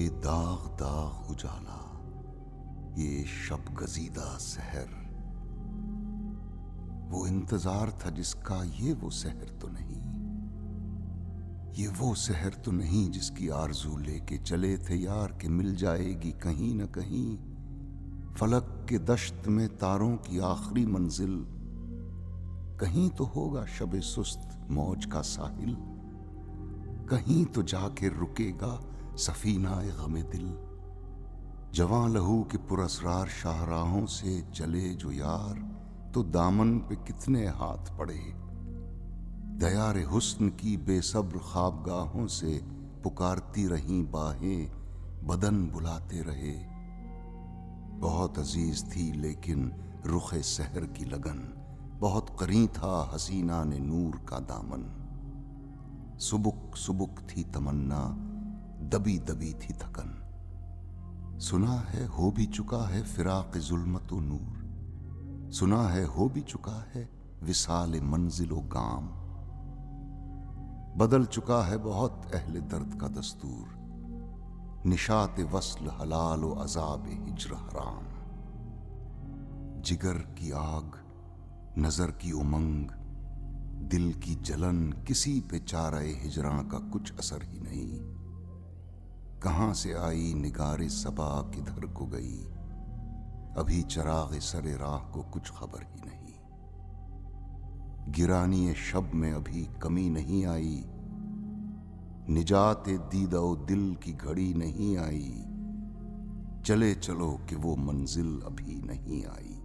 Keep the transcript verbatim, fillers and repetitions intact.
ये दाग दाग उजाला, ये शब गजीदा सहर, वो इंतजार था जिसका ये वो सहर तो नहीं। ये वो सहर तो नहीं जिसकी आरजू लेके चले थे यार के मिल जाएगी कहीं न कहीं। फलक के दश्त में तारों की आखिरी मंजिल, कहीं तो होगा शबे सुस्त मौज का साहिल, कहीं तो जाके रुकेगा सफीना ए गमे दिल। जवां लहू के पुरस्रार शाहराहों से चले जो यार, तो दामन पे कितने हाथ पड़े। दयारे हुस्न की बेसब्र ख्वाबगाहों से पुकारती रहीं बाहें, बदन बुलाते रहे। बहुत अजीज थी लेकिन रुखे सहर की लगन, बहुत करीं था हसीना ने नूर का दामन। सुबुक सुबुक थी तमन्ना, दबी दबी थी थकन। सुना है हो भी चुका है फिराक जुल्मत व नूर, सुना है हो भी चुका है विसाल मंजिलो गाम। बदल चुका है बहुत अहले दर्द का दस्तूर, निशात वस्ल हलाल व अजाब हिज्र हराम। जिगर की आग, नजर की उमंग, दिल की जलन, किसी पे चारे हिजरां का कुछ असर ही नहीं। कहां से आई निगारे सबा किधर को गई, अभी चराग सरे राह को कुछ खबर ही नहीं। गिरानी शब में अभी कमी नहीं आई, निजात दीदा दिल की घड़ी नहीं आई। चले चलो कि वो मंजिल अभी नहीं आई।